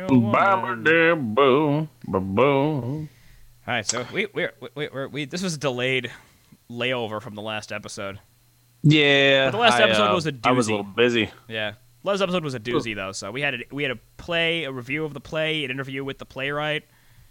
woman. Ba-ba-da-boo, ba-boo. All right, so we this was a delayed layover from the last episode, but Yeah, the last episode was a I was a doozy. little busy. Yeah, last episode was a doozy though. So we had a review of the play, an interview with the playwright.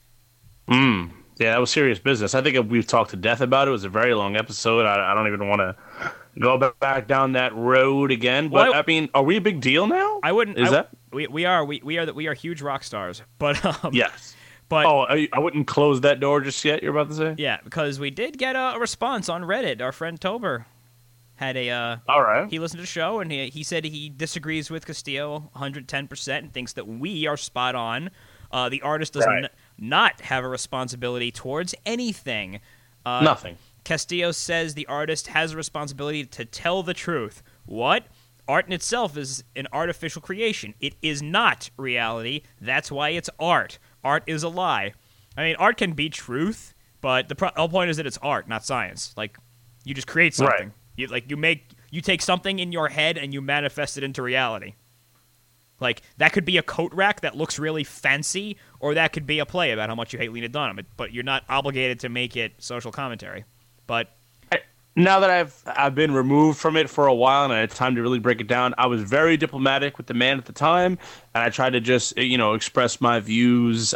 Yeah, that was serious business. I think we've talked to death about it. It was a very long episode. I don't even want to go back down that road again. But Well, I mean, are we a big deal now? I wouldn't. Is that? We are huge rock stars, but Yes. but Oh, I wouldn't close that door just yet. You're about to say? yeah, because we did get a response on Reddit. Our friend Tober had All right. he listened to the show and he said he disagrees with Castillo 110% and thinks that we are spot on. The artist does Right. not have a responsibility towards anything. Nothing. Castillo says the artist has a responsibility to tell the truth. What? Art in itself is an artificial creation. It is not reality. That's why it's art. Art is a lie. I mean, art can be truth, but the whole point is that it's art, not science. Like, you just create something. Right. You take something in your head and you manifest it into reality. Like, that could be a coat rack that looks really fancy, or that could be a play about how much you hate Lena Dunham. But you're not obligated to make it social commentary. But Now that I've been removed from it for a while and I had time to really break it down, I was very diplomatic with the man at the time, and I tried to just express my views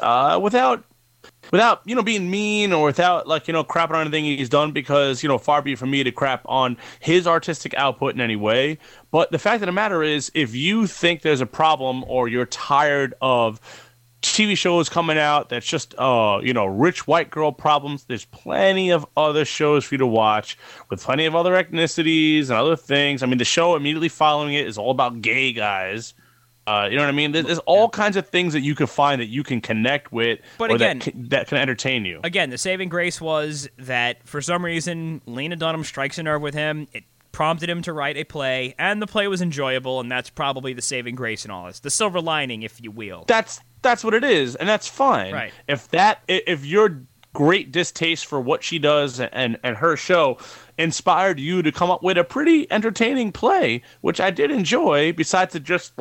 without being mean or without crapping on anything he's done, because far be it from me to crap on his artistic output in any way. But the fact of the matter is, if you think there's a problem or you're tired of TV shows coming out that's just rich white girl problems, there's plenty of other shows for you to watch with plenty of other ethnicities and other things. I mean, the show immediately following it is all about gay guys. You know what I mean? There's all kinds of things that you can find that you can connect with, But or again- that can entertain you. again, the saving grace was that for some reason, Lena Dunham strikes a nerve with him. It prompted him to write a play, and the play was enjoyable, and that's probably the saving grace in all this. The silver lining, if you will. That's what it is, and that's fine. Right. If your great distaste for what she does and her show inspired you to come up with a pretty entertaining play, which I did enjoy, besides it just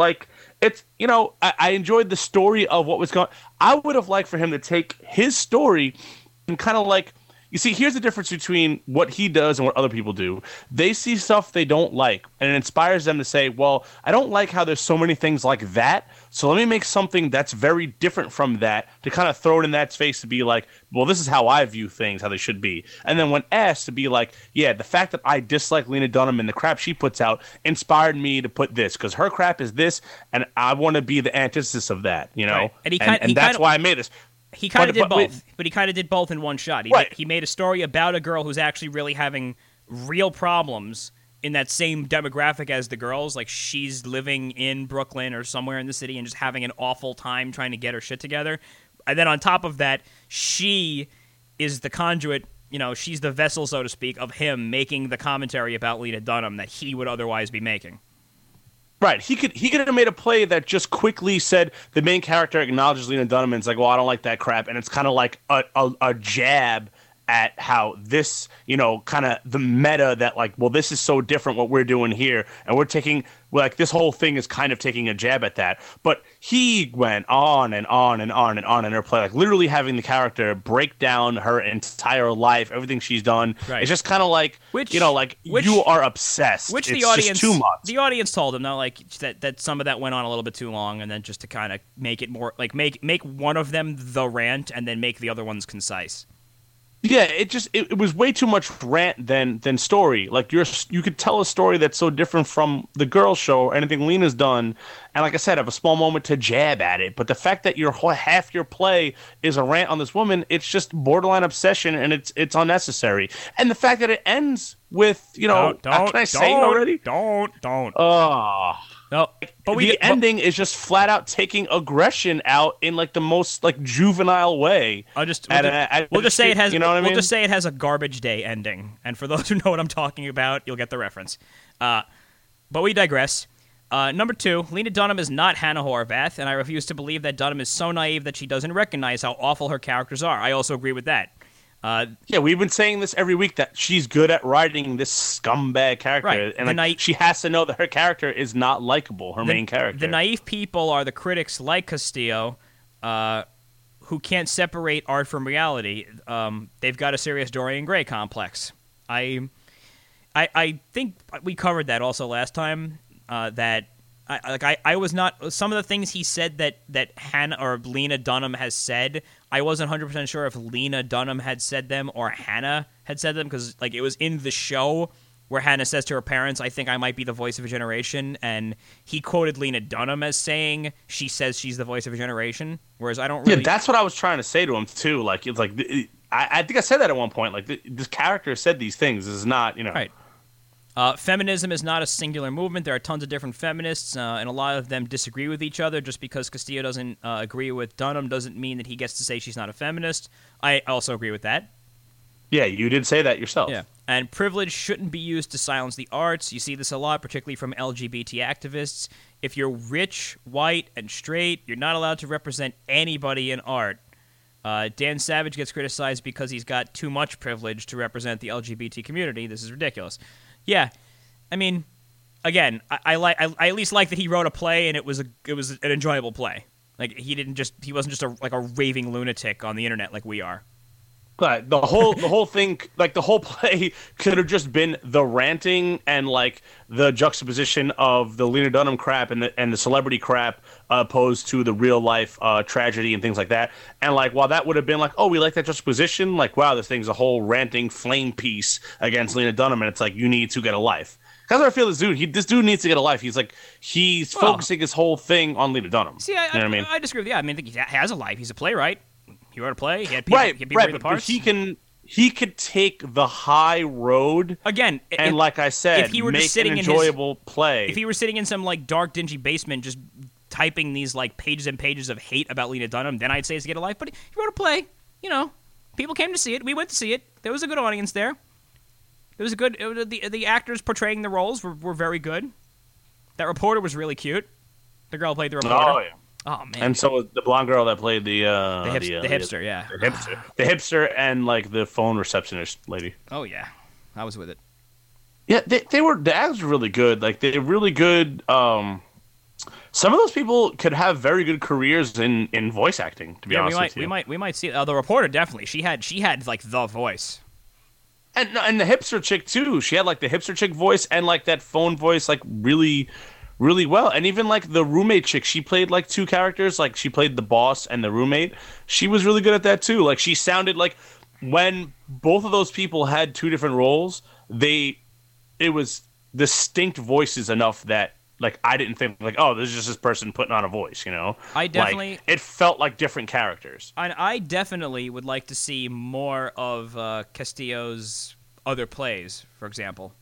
I enjoyed the story of what was going. I would have liked for him to take his story and kind of you see, here's the difference between what he does and what other people do. They see stuff they don't like, and it inspires them to say, well, I don't like how there's so many things like that, so let me make something that's very different from that to kind of throw it in that space to be like, well, this is how I view things, how they should be. And then when asked to be like, yeah, the fact that I dislike Lena Dunham and the crap she puts out inspired me to put this, because her crap is this, and I want to be the antithesis of that, Right. And And that's why I made this. He kind of did but wait. both, but he kind of did both in one shot. Right. He made a story about a girl who's actually really having real problems in that same demographic as the girls. Like, she's living in Brooklyn or somewhere in the city and just having an awful time trying to get her shit together. And then on top of that, she is the conduit, she's the vessel, so to speak, of him making the commentary about Lena Dunham that he would otherwise be making. Right, he could have made a play that just quickly said the main character acknowledges Lena Dunham and it's like, well, I don't like that crap, and it's kind of like a jab at how this, kind of the meta that like, well, this is so different what we're doing here, and we're taking this whole thing is kind of taking a jab at that. But he went on and on and on and on in her play, like literally having the character break down her entire life, everything she's done. Right. It's just kind of like, Which you are obsessed. Which it's the audience, just too much. the audience told him that some of that went on a little bit too long, and then just to kind of make it more like make one of them the rant, and then make the other ones concise. Yeah, it was way too much rant than story. Like you could tell a story that's so different from the girl show or anything Lena's done, and like I said, have a small moment to jab at it. But the fact that half your play is a rant on this woman, it's just borderline obsession, and it's unnecessary. And the fact that it ends with can I say it already? Don't. Oh. No, but The ending is just flat out taking aggression out in like the most like juvenile way. We'll just say it has. You know what I mean? We'll just say it has a garbage day ending, and for those who know what I'm talking about, you'll get the reference. But we digress. Number 2, Lena Dunham is not Hannah Horvath, and I refuse to believe that Dunham is so naive that she doesn't recognize how awful her characters are. I also agree with that. Yeah, we've been saying this every week that she's good at writing this scumbag character, Right. and she has to know that her character is not likable. Her main character. The naive people are the critics like Castillo, who can't separate art from reality, they've got a serious Dorian Gray complex. I think we covered that also last time. That I was not, some of the things he said that Hannah or Lena Dunham has said, I wasn't 100% sure if Lena Dunham had said them or Hannah had said them, because like it was in the show where Hannah says to her parents, I think I might be the voice of a generation, and he quoted Lena Dunham as saying she says she's the voice of a generation, whereas I don't really... Yeah, that's what I was trying to say to him, too. Like, it's like, I think I said that at one point. Like, this character said these things. This is not, you know... Right. Feminism is not a singular movement. There are tons of different feminists, and a lot of them disagree with each other. Just because Castillo doesn't agree with Dunham doesn't mean that he gets to say she's not a feminist. I also agree with that. Yeah, you did say that yourself. Yeah, and privilege shouldn't be used to silence the arts. You see this a lot, particularly from LGBT activists. If you're rich, white, and straight, you're not allowed to represent anybody in art. Dan Savage gets criticized because he's got too much privilege to represent the LGBT community. This is ridiculous. Yeah, I mean, again, I at least like that he wrote a play and it was an enjoyable play. Like he wasn't just a raving lunatic on the internet like we are. But the whole thing, like the whole play, could have just been the ranting and like the juxtaposition of the Lena Dunham crap and the celebrity crap opposed to the real life tragedy and things like that. And like while that would have been like, oh, we like that juxtaposition, like wow, this thing's a whole ranting flame piece against Lena Dunham, and it's like you need to get a life. That's how I feel. This dude needs to get a life. He's focusing his whole thing on Lena Dunham. See, you know what I mean? I disagree with you. I mean, I think he has a life. He's a playwright. He wrote a play. He had people, read the parts. But he could take the high road again, and like I said, if he were make just sitting an enjoyable play. If he were sitting in some like dark, dingy basement, just typing these like pages and pages of hate about Lena Dunham, then I'd say it's to get a life. But he wrote a play. You know, people came to see it. We went to see it. There was a good audience there. It was a good. The actors portraying the roles were very good. That reporter was really cute. The girl played the reporter. Oh yeah. Oh man! And so was the blonde girl that played the hipster, yeah, the hipster, and like the phone receptionist lady. Oh yeah, I was with it. Yeah, the actors were really good. Like they're really good. Some of those people could have very good careers in voice acting. To be honest with you, we might see the reporter definitely. She had like the voice. And the hipster chick too. She had like the hipster chick voice and like that phone voice, like really well. And even like the roommate chick, she played like two characters. Like she played the boss and the roommate. She was really good at that too. Like she sounded like when both of those people had two different roles, it was distinct voices enough that like I didn't think like, oh, this is just this person putting on a voice, you know? I definitely like, it felt like different characters. And I definitely would like to see more of Castillo's other plays, for example.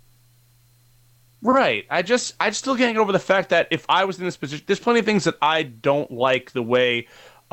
Right. I still can't get over the fact that if I was in this position, there's plenty of things that I don't like the way,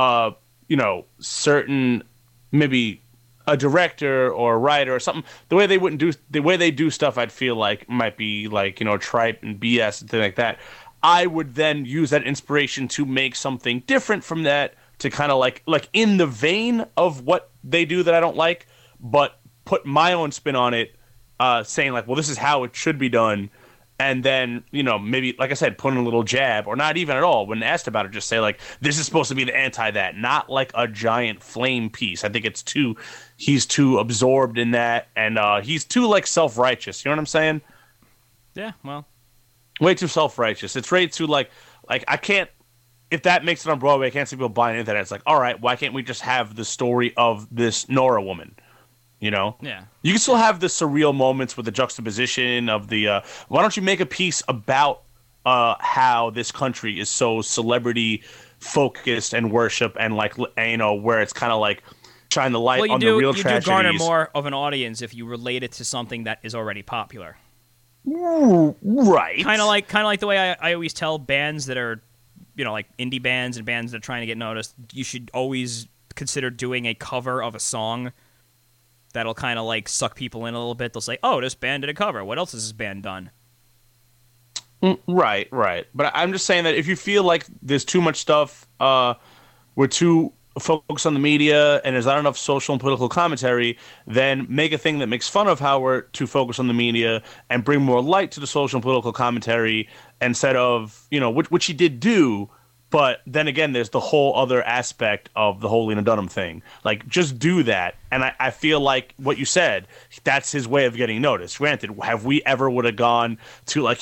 certain, maybe a director or a writer or something, the way they do stuff, I'd feel like might be like, tripe and BS and things like that. I would then use that inspiration to make something different from that to kind of like in the vein of what they do that I don't like, but put my own spin on it, saying like, well, this is how it should be done. And then, maybe, like I said, put in a little jab, or not even at all. When asked about it, just say, like, this is supposed to be the anti-that, not like a giant flame piece. I think he's too absorbed in that, and he's too, like, self-righteous. You know what I'm saying? Yeah, well. Way too self-righteous. It's way too, like I can't, if that makes it on Broadway, I can't see people buying into that. It's like, all right, why can't we just have the story of this Nora woman? Yeah. You can still have the surreal moments with the juxtaposition of the. Why don't you make a piece about how this country is so celebrity focused and worship and like where it's kind of like shine the light on the real tragedies. You do garner more of an audience if you relate it to something that is already popular. Right. Kind of like the way I always tell bands that are, like indie bands and bands that are trying to get noticed. You should always consider doing a cover of a song. That'll kind of like suck people in a little bit. They'll say, "Oh, this band did a cover. What else has this band done?" Right. But I'm just saying that if you feel like there's too much stuff, we're too focused on the media, and there's not enough social and political commentary, then make a thing that makes fun of how we're too focused on the media and bring more light to the social and political commentary instead of, which he did do, But then again, there's the whole other aspect of the whole Lena Dunham thing. Like, just do that. And I feel like what you said, that's his way of getting noticed. Granted, have we ever would have gone to, like,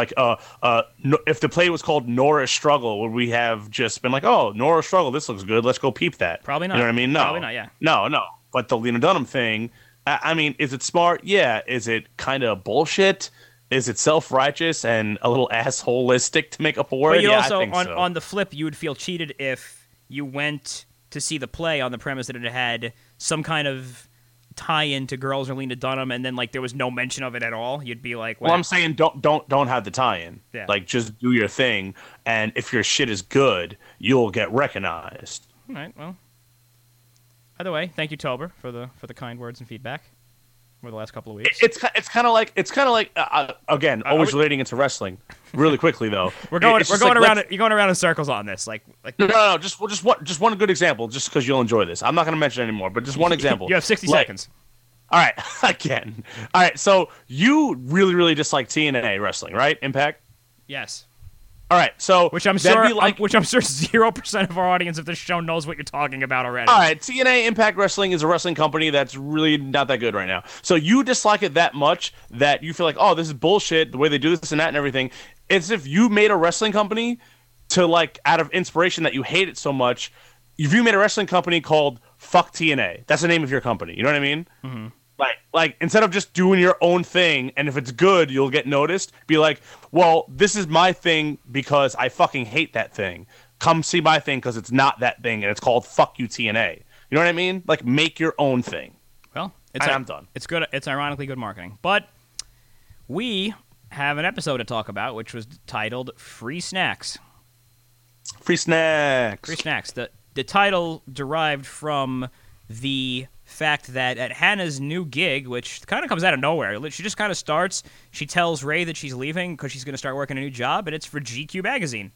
if the play was called Nora Struggle, would we have just been like, oh, Nora Struggle, this looks good, let's go peep that? Probably not. You know what I mean? No. Probably not, yeah. No. But the Lena Dunham thing, I mean, is it smart? Yeah. Is it kind of bullshit? Is it self-righteous and a little assholistic to make up a word? But you yeah, also, I think so. on the flip, you would feel cheated if you went to see the play on the premise that it had some kind of tie-in to Girls or Lena Dunham, and then like there was no mention of it at all. You'd be like, well, I'm saying don't have the tie-in. Yeah. Like, just do your thing, and if your shit is good, you'll get recognized. All right. Well, either way, thank you, Tober, for the kind words and feedback over the last couple of weeks. It's kind of like again, always relating into wrestling. Really quickly though, we're going around. You're going around in circles on this. Like no. Just one good example, just because you'll enjoy this. I'm not going to mention it anymore, but just one example. You have 60 seconds. All right, again. All right, so you really dislike TNA wrestling, right? Impact. Yes. All right, so which I'm sure 0% of our audience of this show knows what you're talking about already. All right, TNA Impact Wrestling is a wrestling company that's really not that good right now. So you dislike it that much that you feel like, oh, this is bullshit, the way they do this and that and everything. It's if you made a wrestling company to, like, out of inspiration that you hate it so much, if you made a wrestling company called Fuck TNA, that's the name of your company. You know what I mean? Mm-hmm. Like instead of just doing your own thing, and if it's good, you'll get noticed. Be like, well, this is my thing because I fucking hate that thing. Come see my thing because it's not that thing, and it's called Fuck You TNA. You know what I mean? Like, make your own thing. Well, I'm done. It's good. It's ironically good marketing. But we have an episode to talk about, which was titled "Free Snacks." Free snacks. Free snacks. The title derived from the fact that at Hannah's new gig, which kind of comes out of nowhere, she just kind of starts. She tells Ray that she's leaving because she's going to start working a new job, and it's for GQ magazine.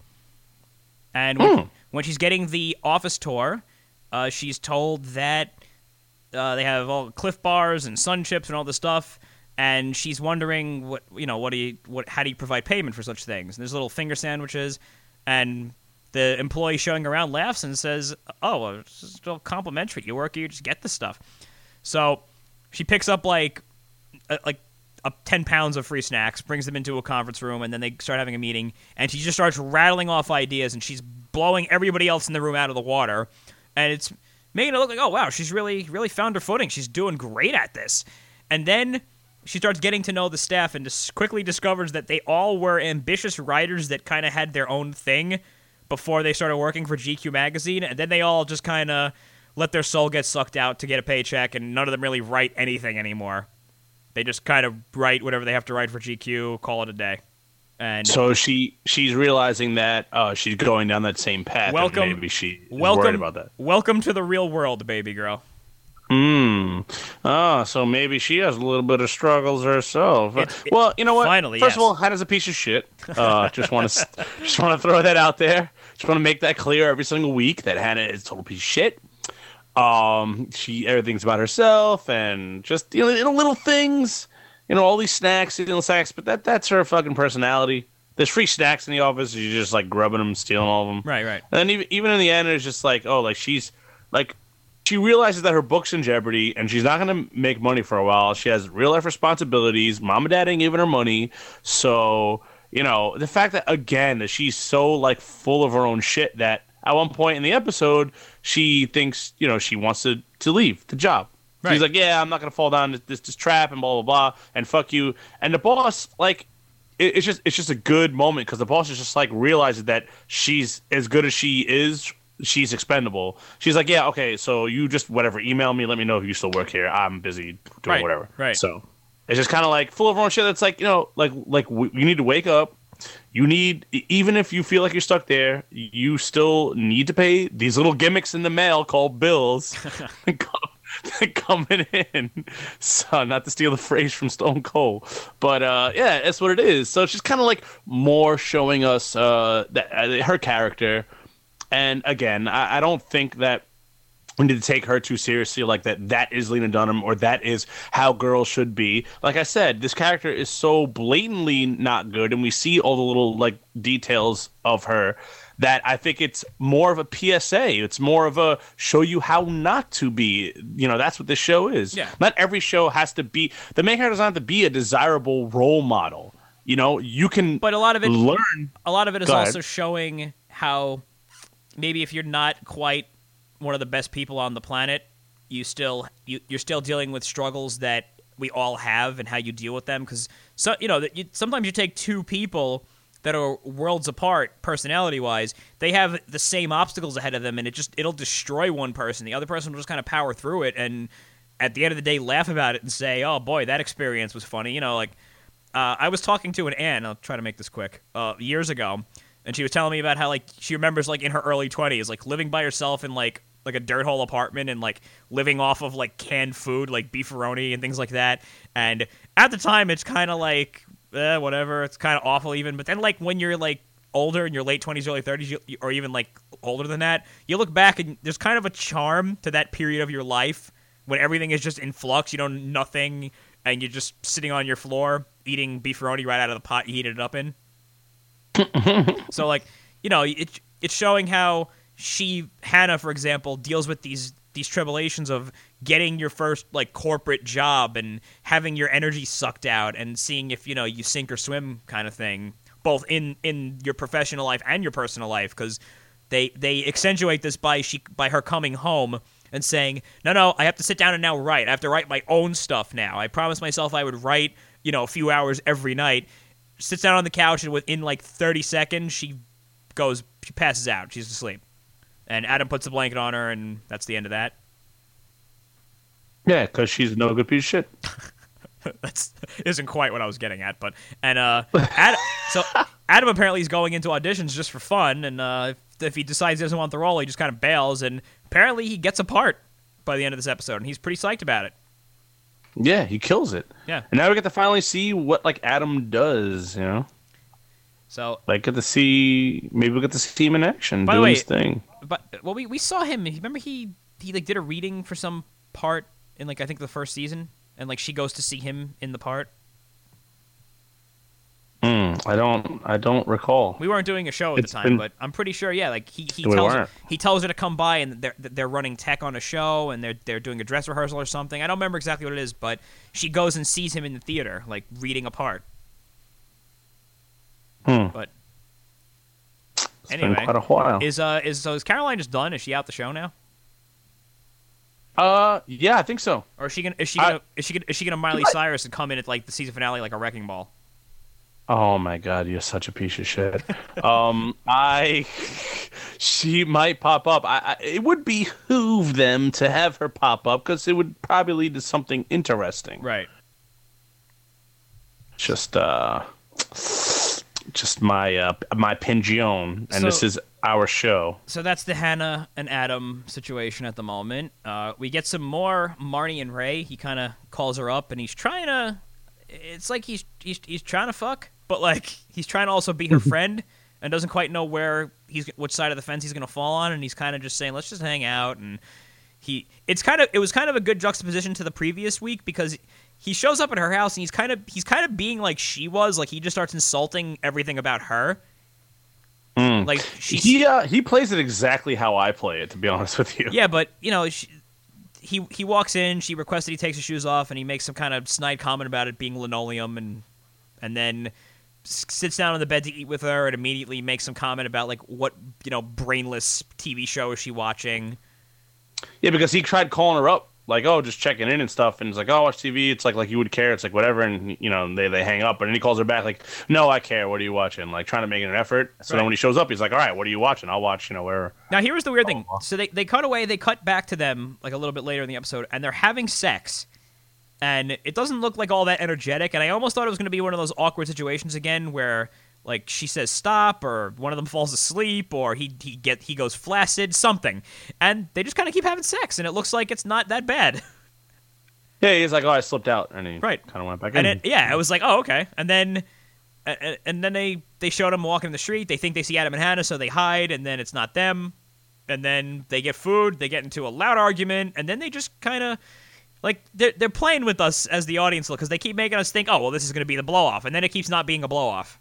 And when she's getting the office tour, she's told that they have all Cliff Bars and Sun Chips and all this stuff, and she's wondering how do you provide payment for such things? And there's little finger sandwiches, and the employee showing around laughs and says, oh, well, it's just all complimentary. You work here, you just get this stuff. So she picks up like 10 pounds of free snacks, brings them into a conference room, and then they start having a meeting, and she just starts rattling off ideas, and she's blowing everybody else in the room out of the water. And it's making it look like, oh, wow, she's really found her footing. She's doing great at this. And then she starts getting to know the staff and just quickly discovers that they all were ambitious writers that kind of had their own thing before they started working for GQ magazine, and then they all just kind of let their soul get sucked out to get a paycheck, and none of them really write anything anymore. They just kind of write whatever they have to write for GQ, call it a day. And so she's realizing that she's going down that same path. Welcome, and maybe she is worried about that. Welcome to the real world, baby girl. So maybe she has a little bit of struggles herself. Well, you know what? Finally, First of all, Hannah's a piece of shit. Just want to throw that out there. Just want to make that clear every single week that Hannah is a total piece of shit. Everything's about herself and just little things. All these snacks, but that's her fucking personality. There's free snacks in the office. She's just like grubbing them, stealing all of them. Right. And then even in the end, it's just like, oh, like she's like. She realizes that her book's in jeopardy, and she's not going to make money for a while. She has real-life responsibilities. Mom and Dad ain't giving her money. So, the fact that, again, that she's so, like, full of her own shit that at one point in the episode, she thinks, she wants to leave the job. Right. She's like, yeah, I'm not going to fall down this trap and blah, blah, blah, and fuck you. And the boss, like, it's just a good moment because the boss is just, like, realizes that she's as good as she is. She's expendable. She's like, yeah, okay, so you just email me, let me know if you still work here. I'm busy doing whatever. Right. So it's just kind of like full of our own shit. That's like, you need to wake up. You need, even if you feel like you're stuck there, you still need to pay these little gimmicks in the mail called bills coming in. So not to steal the phrase from Stone Cold, but yeah, that's what it is. So it's just kind of like more showing us her character. And again, I don't think that we need to take her too seriously, like that is Lena Dunham, or that is how girls should be. Like I said, this character is so blatantly not good, and we see all the little like details of her that I think it's more of a PSA. It's more of a show you how not to be. That's what this show is. Yeah. Not every show has to be, the main character doesn't have to be a desirable role model. You can But a lot of it is Go also ahead. showing how maybe if you're not quite one of the best people on the planet, you're still dealing with struggles that we all have and how you deal with them. Because sometimes you take two people that are worlds apart personality wise, they have the same obstacles ahead of them, and it'll destroy one person. The other person will just kind of power through it, and at the end of the day, laugh about it and say, "Oh boy, that experience was funny." I was talking to an aunt. I'll try to make this quick. Years ago, and she was telling me about how she remembers in her early 20s, living by herself in like a dirt hole apartment and living off of canned food like beefaroni and things like that. And at the time, it's kind of whatever. It's kind of awful even. But then when you're older in your late 20s, early 30s, or even older than that, you look back and there's kind of a charm to that period of your life when everything is just in flux. You know nothing, and you're just sitting on your floor eating beefaroni right out of the pot you heated it up in. So it's showing how Hannah, for example, deals with these tribulations of getting your first corporate job and having your energy sucked out and seeing if you sink or swim kind of thing, both in your professional life and your personal life, because they accentuate this by her coming home and saying, no, I have to sit down and now write. I have to write my own stuff now. I promised myself I would write a few hours every night. Sits down on the couch, and within 30 seconds she passes out. She's asleep. And Adam puts a blanket on her, and that's the end of that. Yeah, because she's no good piece of shit. That's isn't quite what I was getting at, but Adam apparently is going into auditions just for fun, and if he decides he doesn't want the role, he just kind of bails, and apparently he gets a part by the end of this episode, and he's pretty psyched about it. Yeah, he kills it. Yeah. And now we get to finally see what Adam does, So maybe we'll get to see him in action by the doing way, his thing. But we saw him. Remember he did a reading for some part in I think the first season, and she goes to see him in the part. I don't recall. We weren't doing a show at the time, but I'm pretty sure. Yeah, he tells her to come by, and they're running tech on a show, and they're doing a dress rehearsal or something. I don't remember exactly what it is, but she goes and sees him in the theater, reading a part. But it's anyway, been quite a while. Is Caroline just done? Is she out the show now? Yeah, I think so. Or is she gonna Miley Cyrus and come in at the season finale like a wrecking ball? Oh my God, you're such a piece of shit. She might pop up. It would behoove them to have her pop up because it would probably lead to something interesting. Right. Just my pension, and this is our show. So that's the Hannah and Adam situation at the moment. We get some more Marnie and Ray. He kind of calls her up, and he's trying to. It's like he's trying to fuck, but he's trying to also be her friend, and doesn't quite know which side of the fence he's gonna fall on, and he's kind of just saying, let's just hang out. And it was kind of a good juxtaposition to the previous week, because he shows up at her house and he's kind of being like she was, he just starts insulting everything about her. He plays it exactly how I play it, to be honest with you. Yeah, but he walks in, she requests that he takes his shoes off, and he makes some kind of snide comment about it being linoleum, and then sits down on the bed to eat with her, and immediately makes some comment about what brainless TV show is she watching. Yeah, because he tried calling her up, just checking in and stuff, and it's oh, watch TV. It's like you would care. It's whatever, and they hang up, and then he calls her back no, I care. What are you watching? Trying to make an effort. So then when he shows up, he's all right, what are you watching? I'll watch where. Now here's the weird thing. So they cut away. They cut back to them a little bit later in the episode, and they're having sex, and it doesn't look all that energetic. And I almost thought it was going to be one of those awkward situations again where she says stop, or one of them falls asleep, or he goes flaccid, something, and they just kind of keep having sex, and it looks like it's not that bad. Yeah, he's I slipped out, and he kind of went back in. And I was oh, okay. And then they showed him walking in the street. They think they see Adam and Hannah, so they hide, and then it's not them. and then they get food, they get into a loud argument, and then they just kind of, like, they're playing with us as the audience because they keep making us think, oh, well, this is going to be the blow-off, and then it keeps not being a blow-off.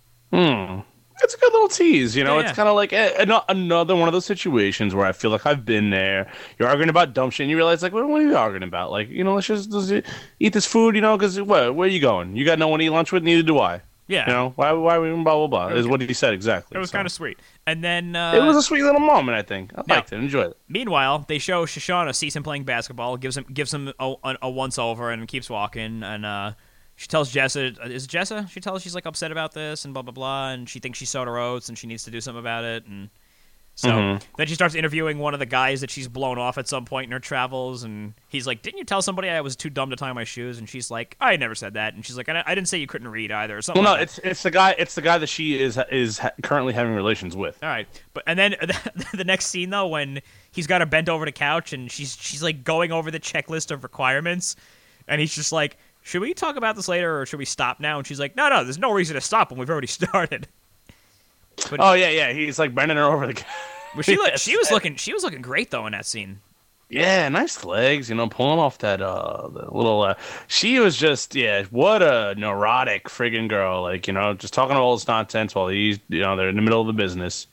It's a good little tease, you know. Yeah. It's kind of like another one of those situations where I feel like I've been there. You're arguing about dumb shit, and you realize, like, what are you arguing about? Like, you know, let's eat this food, you know, because where are you going? You got no one to eat lunch with, neither do I. Yeah. You know, why we blah, blah, blah, is what he said exactly. It was kind of sweet. And then... it was a sweet little moment, I think. I liked it, enjoyed it. Meanwhile, they show Shoshana sees him playing basketball, gives him a once-over, and keeps walking, and... she tells Jessa, is it Jessa? She tells she's like upset about this and blah blah blah, and she thinks she sowed her oats and she needs to do something about it. And so then she starts interviewing one of the guys that she's blown off at some point in her travels, and he's like, "Didn't you tell somebody I was too dumb to tie my shoes?" And she's like, "I never said that." And she's like, "I didn't say you couldn't read either." Or something. Well, no, like that. it's the guy that she is currently having relations with. All right, and then the next scene though, when he's got her bent over the couch and she's like going over the checklist of requirements, and he's just like, should we talk about this later or should we stop now? And she's like, no, there's no reason to stop when we've already started. But, yeah, he's like bending her over the. But she was looking great though in that scene. Yeah, nice legs, you know, pulling off that the little. She was just what a neurotic friggin' girl, like, you know, just talking all this nonsense while he's, you know, they're in the middle of the business.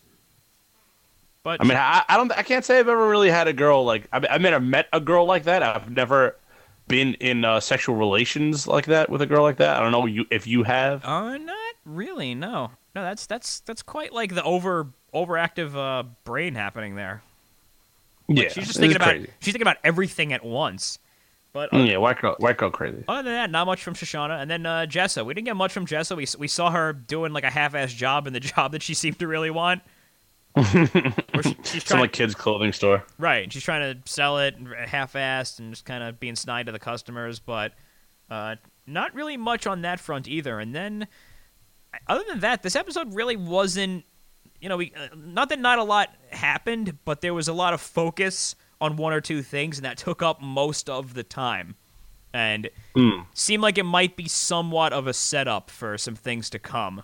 But I mean, I can't say I've ever really had a girl like I mean, I've met a girl like that. I've never been in sexual relations like that with a girl like that. I don't know if you have. Not really. No. That's quite like the overactive brain happening there. Like, Yeah, she's just thinking about everything at once. But white girl crazy. Other than that, not much from Shoshana. And then Jessa, we didn't get much from Jessa. We saw her doing like a half-assed job in the job that she seemed to really want. She's some like kids' clothing store, right? She's trying to sell it half-assed and just kind of being snide to the customers, but not really much on that front either. And then, other than that, this episode really wasn't. You know, not that not a lot happened, but there was a lot of focus on one or two things, and that took up most of the time, and seemed like it might be somewhat of a setup for some things to come.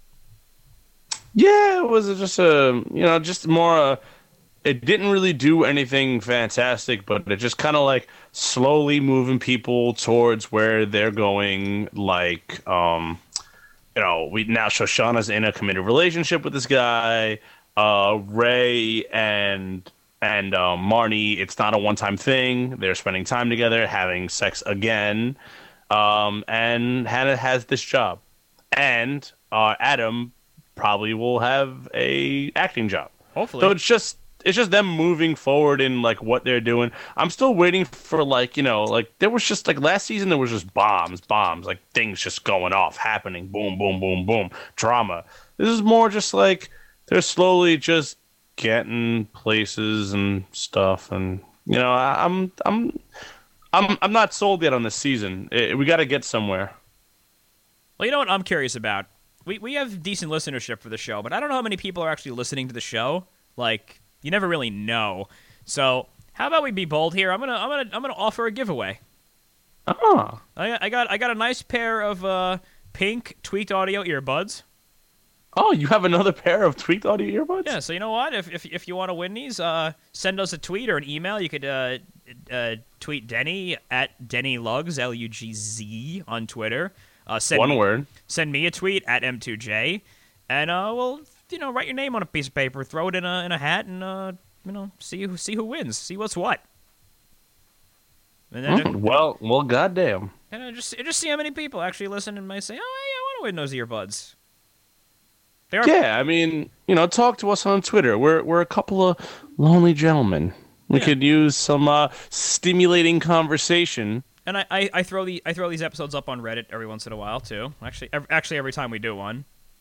Yeah, it was just just more. It didn't really do anything fantastic, but it just kind of like slowly moving people towards where they're going. Like, we now Shoshana's in a committed relationship with this guy. Ray and Marnie, it's not a one-time thing. They're spending time together, having sex again. And Hannah has this job, and Adam probably will have a acting job. Hopefully. So it's just them moving forward in like what they're doing. I'm still waiting for like, you know, like there was just like last season there was just bombs, like things just going off, happening, boom, boom, boom, boom, drama. This is more just like they're slowly just getting places and stuff, and you know, I'm not sold yet on this season. We got to get somewhere. Well, you know what I'm curious about? We have decent listenership for the show, but I don't know how many people are actually listening to the show. Like, you never really know. So, how about we be bold here? I'm gonna offer a giveaway. Oh. I got a nice pair of pink tweaked audio earbuds. Oh, you have another pair of tweaked audio earbuds? Yeah. So you know what? If you want to win these, send us a tweet or an email. You could tweet Denny at Denny Lugz Lugz on Twitter. One word. Send me a tweet at M2J, and we'll write your name on a piece of paper, throw it in a hat, and see who wins, see what's what. And then well, goddamn. And just see how many people actually listen and might say, "Oh, hey, I want to win those earbuds." Yeah, I mean, talk to us on Twitter. We're a couple of lonely gentlemen. We could use some stimulating conversation. And I throw these episodes up on Reddit every once in a while too. Actually, every time we do one.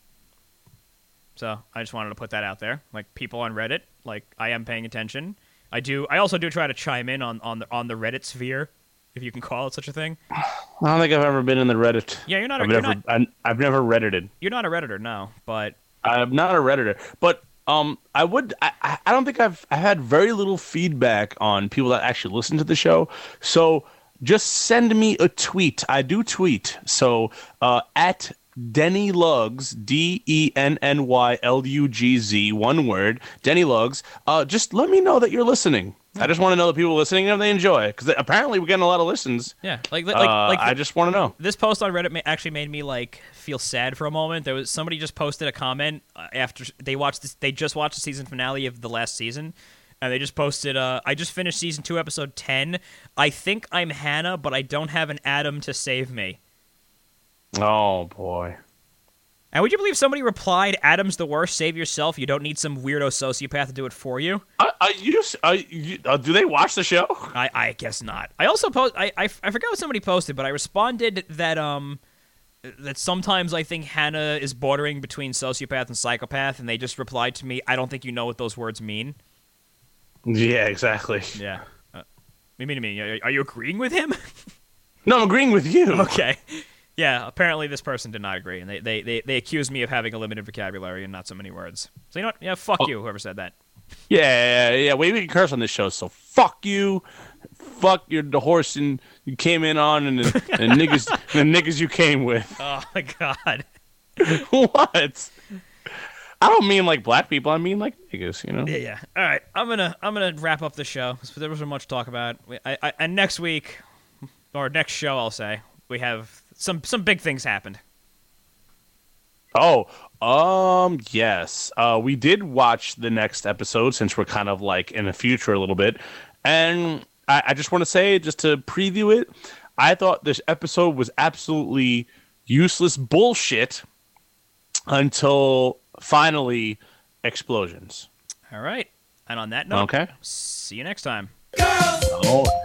So I just wanted to put that out there. Like, people on Reddit, like, I am paying attention. I also do try to chime in on the Reddit sphere, if you can call it such a thing. I don't think I've ever been in the Reddit. Yeah, you're not. I've never Reddited. You're not a Redditor, no. But I'm not a Redditor. But I don't think I've had very little feedback on people that actually listen to the show. So just send me a tweet. I do tweet. So at Denny Lugs, DENNYLUGZ, one word, Denny Lugs. Just let me know that you're listening. I just want to know that people are listening and if they enjoy it, because apparently we're getting a lot of listens. Yeah, I just want to know. This post on Reddit actually made me like feel sad for a moment. There was somebody just posted a comment after they watched this. They just watched the season finale of the last season, and they just posted, "I just finished season 2, episode 10. I think I'm Hannah, but I don't have an Adam to save me." Oh boy. And would you believe somebody replied, "Adam's the worst. Save yourself. You don't need some weirdo sociopath to do it for you." Do they watch the show? I guess not. I also I forgot what somebody posted, but I responded that that sometimes I think Hannah is bordering between sociopath and psychopath, and they just replied to me, "I don't think you know what those words mean." Yeah, exactly. Yeah. You mean to me? Are you agreeing with him? No, I'm agreeing with you. Okay. Yeah, apparently this person did not agree, and they accused me of having a limited vocabulary and not so many words. So you know what? Yeah, fuck you, whoever said that. Yeah. We can curse on this show, so fuck you. Fuck the horse and you came in on and niggas you came with. Oh my god. What? I don't mean like black people, I mean like niggas, you know? Yeah. All right, I'm gonna wrap up the show. There wasn't much to talk about. And next week, or next show, I'll say, we have some big things happened. Yes. We did watch the next episode since we're kind of like in the future a little bit. And I just want to say, just to preview it, I thought this episode was absolutely useless bullshit until finally explosions. All right. And on that note, okay. See you next time. Oh.